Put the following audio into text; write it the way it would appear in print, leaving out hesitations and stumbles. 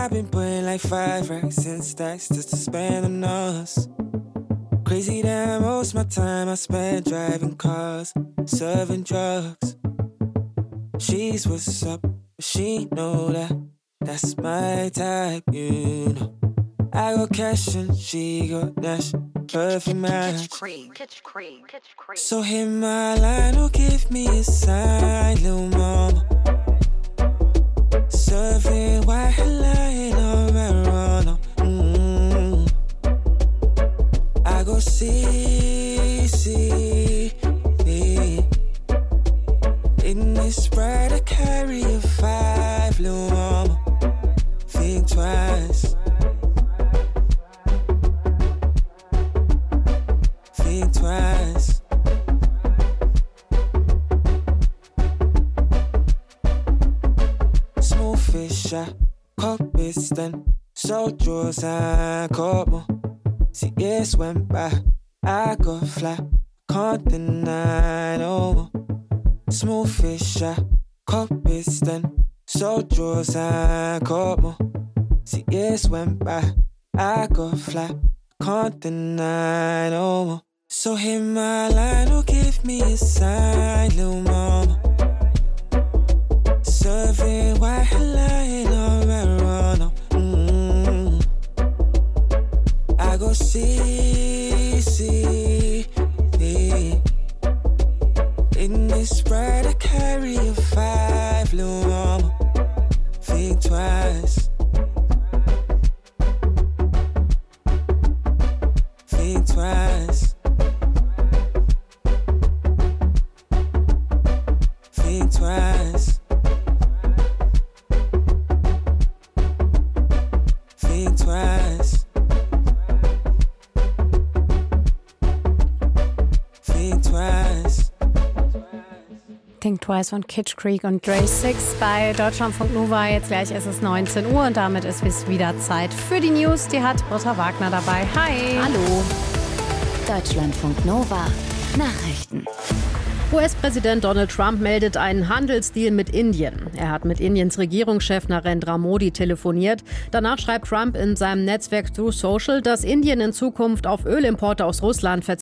I've been putting like 5 racks in stacks just to spend on us. Crazy that most my time I spent driving cars, serving drugs. She's what's up, but she know that that's my type, you know. I got cash and she got dash, perfect match. So hit my line or give me a sign, little mama. Serving white line or marijuana. I go see. In this ride I carry a 5, little mama. Think twice. Think twice. Smooth fish, I caught piston. So draws, I caught more. See, years went by, I got fly. Can't deny no more. Smooth fish, I caught piston. So draws, I caught more. See, years went by, I got fly. Can't deny no more. So hit my line or give me a sign, little mama. Serving white line or marijuana. I go see. In this ride I carry a 5, little mama. Think twice. Think twice. Think twice. Think twice. Think twice. Think Twice von Kitsch Creek und Dre 6 bei Deutschlandfunk Nova. Jetzt gleich ist es 19 Uhr und damit ist es wieder Zeit für die News. Die hat Britta Wagner dabei. Hi. Hallo. Deutschlandfunk Nova. Nachrichten. US-Präsident Donald Trump meldet einen Handelsdeal mit Indien. Er hat mit Indiens Regierungschef Narendra Modi telefoniert. Danach schreibt Trump in seinem Netzwerk Truth Social, dass Indien in Zukunft auf Ölimporte aus Russland verzichtet.